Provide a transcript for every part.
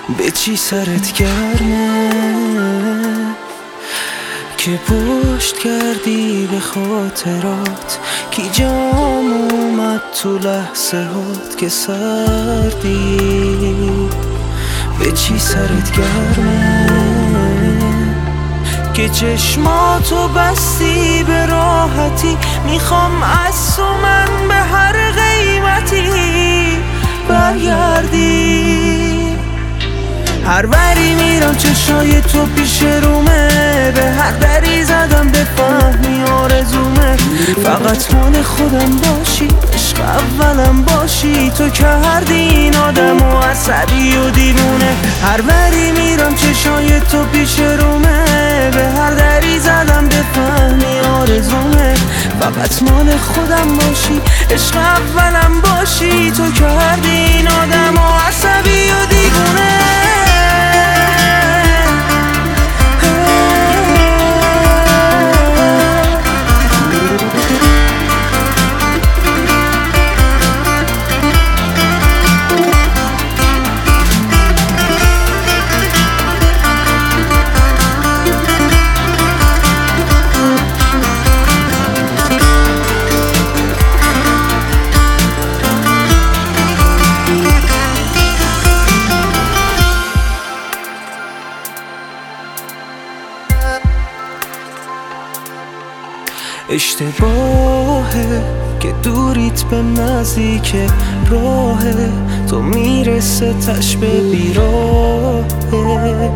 به چی سرت گرمه که پشت کردی به خاطرات؟ کی جام اومد تو لحظه هات که سردی؟ به چی سرت گرمه که چشماتو بستی به راحتی؟ میخوام از تو من به هر قیمتی برگردی. هر وری میرم چشای تو پیش رومه، به هر دری زدم بفهمی آرزومه. فقط مال خودم باشی، عشق اولم باشی، تو کردی این آدمو عصبی و دیوونه. هر وری میرم چشای تو پیش رومه، به هر دری زدم بفهمی آرزومه. فقط مال خودم باشی، عشق اولم باشی، تو کردی این آدمو عصبی و دیوونه. اشتباهه که دوریت به نزدیک راهه، تو میرسه تش به بیراهه.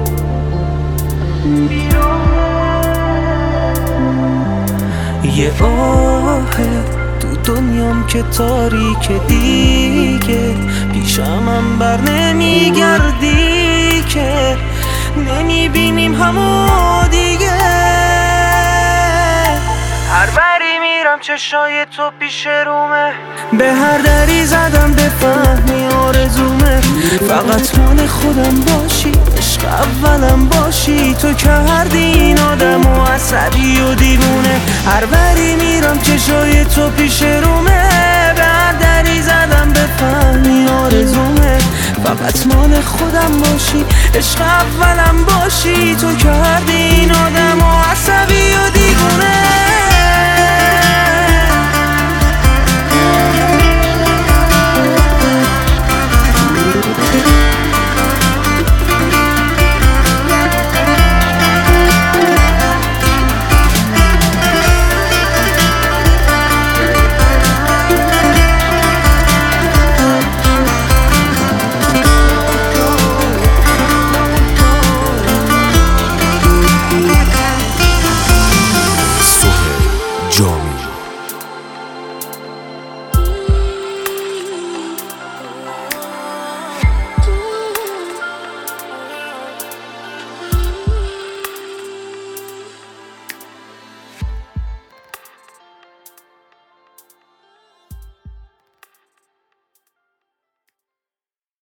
یه آهه تو دنیام که تاریک دیگه، پیشمم بر نمیگردی که نمیبینیم همو دیگه. هر وری میرم چشای تو پیش رومه، به هر دری زدم بفهمی آرزومه. فقط مال خودم باشی، عشق اولم باشی، تو کردی این آدمو عصبی و دیوونه. هر وری میرم چشای تو پیش رومه، به هر دری زدم بفهمی آرزومه. فقط مال خودم باشی، عشق اولم باشی، تو کردی این آدمو عصبی و دیوونه.